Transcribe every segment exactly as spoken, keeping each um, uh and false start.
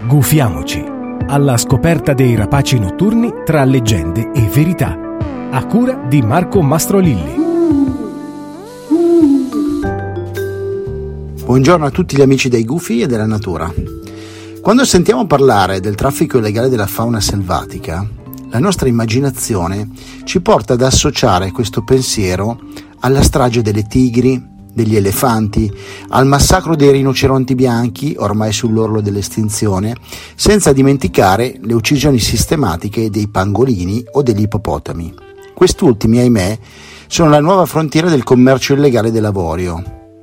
Gufiamoci, alla scoperta dei rapaci notturni tra leggende e verità, a cura di Marco Mastrolilli. Buongiorno a tutti gli amici dei Gufi e della natura. Quando sentiamo parlare del traffico illegale della fauna selvatica, la nostra immaginazione ci porta ad associare questo pensiero alla strage delle tigri, degli elefanti, al massacro dei rinoceronti bianchi, ormai sull'orlo dell'estinzione, senza dimenticare le uccisioni sistematiche dei pangolini o degli ippopotami. Quest'ultimi, ahimè, sono la nuova frontiera del commercio illegale dell'avorio.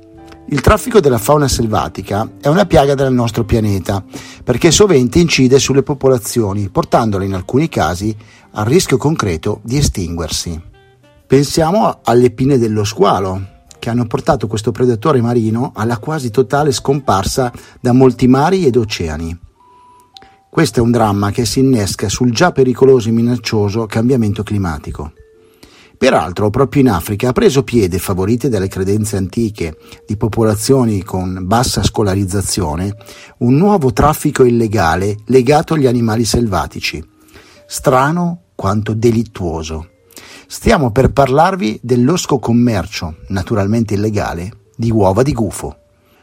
Il traffico della fauna selvatica è una piaga del nostro pianeta, perché sovente incide sulle popolazioni, portandole in alcuni casi al rischio concreto di estinguersi. Pensiamo alle pinne dello squalo, che hanno portato questo predatore marino alla quasi totale scomparsa da molti mari ed oceani. Questo è un dramma che si innesca sul già pericoloso e minaccioso cambiamento climatico. Peraltro, proprio in Africa ha preso piede, favorite dalle credenze antiche di popolazioni con bassa scolarizzazione, un nuovo traffico illegale legato agli animali selvatici, strano quanto delittuoso. Stiamo per parlarvi del losco commercio, naturalmente illegale, di uova di gufo.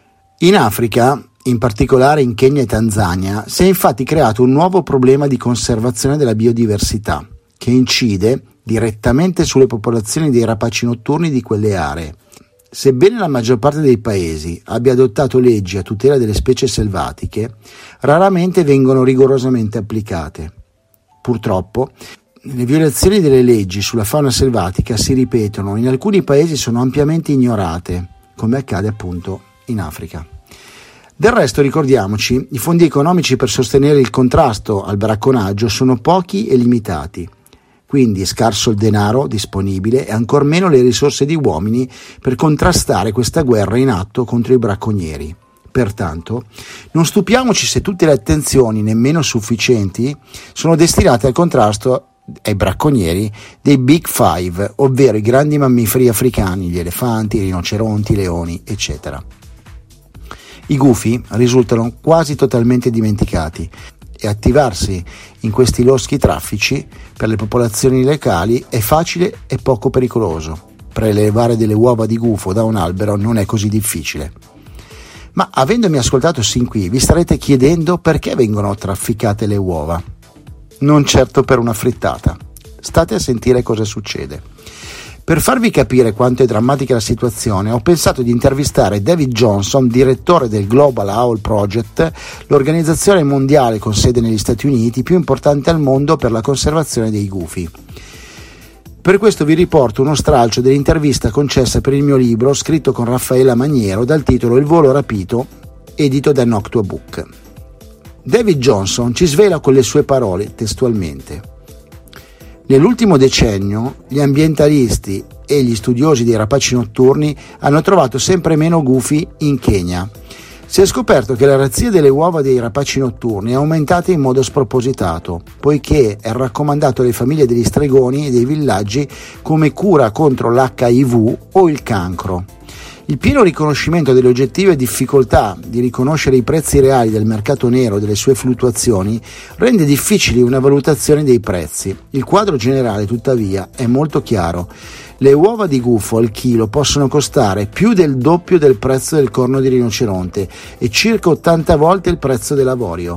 In Africa, in particolare in Kenya e Tanzania, si è infatti creato un nuovo problema di conservazione della biodiversità, che incide direttamente sulle popolazioni dei rapaci notturni di quelle aree. Sebbene la maggior parte dei paesi abbia adottato leggi a tutela delle specie selvatiche, raramente vengono rigorosamente applicate. Purtroppo, le violazioni delle leggi sulla fauna selvatica si ripetono, in alcuni paesi sono ampiamente ignorate, come accade appunto in Africa. Del resto, ricordiamoci, i fondi economici per sostenere il contrasto al bracconaggio sono pochi e limitati, quindi è scarso il denaro disponibile e ancor meno le risorse di uomini per contrastare questa guerra in atto contro i bracconieri. Pertanto, non stupiamoci se tutte le attenzioni, nemmeno sufficienti, sono destinate al contrasto ai bracconieri dei Big Five, ovvero i grandi mammiferi africani, gli elefanti, i rinoceronti, i leoni, eccetera. I gufi risultano quasi totalmente dimenticati e attivarsi in questi loschi traffici per le popolazioni locali è facile e poco pericoloso. Prelevare delle uova di gufo da un albero non è così difficile. Ma avendomi ascoltato sin qui, vi starete chiedendo perché vengono trafficate le uova. Non certo per una frittata. State a sentire cosa succede. Per farvi capire quanto è drammatica la situazione, ho pensato di intervistare David Johnson, direttore del Global Owl Project, l'organizzazione mondiale con sede negli Stati Uniti più importante al mondo per la conservazione dei gufi. Per questo vi riporto uno stralcio dell'intervista concessa per il mio libro, scritto con Raffaella Maniero, dal titolo Il volo rapito, edito da Noctua Book. David Johnson ci svela con le sue parole, testualmente: nell'ultimo decennio gli ambientalisti e gli studiosi dei rapaci notturni hanno trovato sempre meno gufi in Kenya. Si è scoperto che la razzia delle uova dei rapaci notturni è aumentata in modo spropositato, poiché è raccomandato alle famiglie degli stregoni e dei villaggi come cura contro l'H I V o il cancro. Il pieno riconoscimento delle oggettive difficoltà di riconoscere i prezzi reali del mercato nero e delle sue fluttuazioni rende difficile una valutazione dei prezzi. Il quadro generale, tuttavia, è molto chiaro. Le uova di gufo al chilo possono costare più del doppio del prezzo del corno di rinoceronte e circa ottanta volte il prezzo dell'avorio.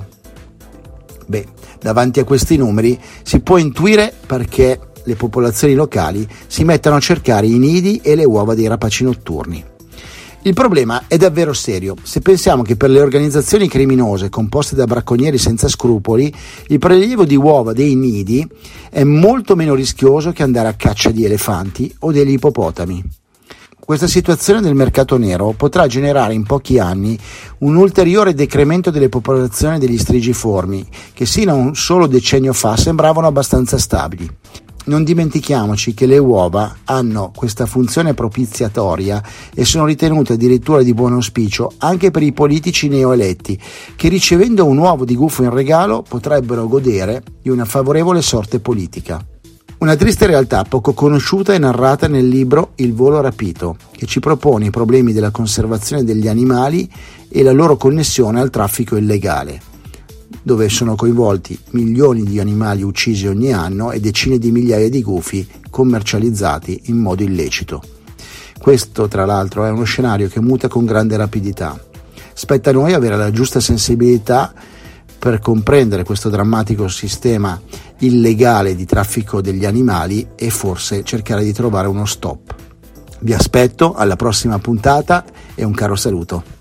Beh, davanti a questi numeri si può intuire perché le popolazioni locali si mettano a cercare i nidi e le uova dei rapaci notturni. Il problema è davvero serio. Se pensiamo che per le organizzazioni criminose composte da bracconieri senza scrupoli, il prelievo di uova dei nidi è molto meno rischioso che andare a caccia di elefanti o degli ippopotami. Questa situazione del mercato nero potrà generare in pochi anni un ulteriore decremento delle popolazioni degli strigiformi, che sino a un solo decennio fa sembravano abbastanza stabili. Non dimentichiamoci che le uova hanno questa funzione propiziatoria e sono ritenute addirittura di buon auspicio anche per i politici neoeletti, che ricevendo un uovo di gufo in regalo potrebbero godere di una favorevole sorte politica. Una triste realtà poco conosciuta e narrata nel libro Il volo rapito, che ci propone i problemi della conservazione degli animali e la loro connessione al traffico illegale. dove sono coinvolti milioni di animali uccisi ogni anno e decine di migliaia di gufi commercializzati in modo illecito. Questo, tra l'altro, è uno scenario che muta con grande rapidità. Spetta a noi avere la giusta sensibilità per comprendere questo drammatico sistema illegale di traffico degli animali e forse cercare di trovare uno stop. Vi aspetto alla prossima puntata e un caro saluto.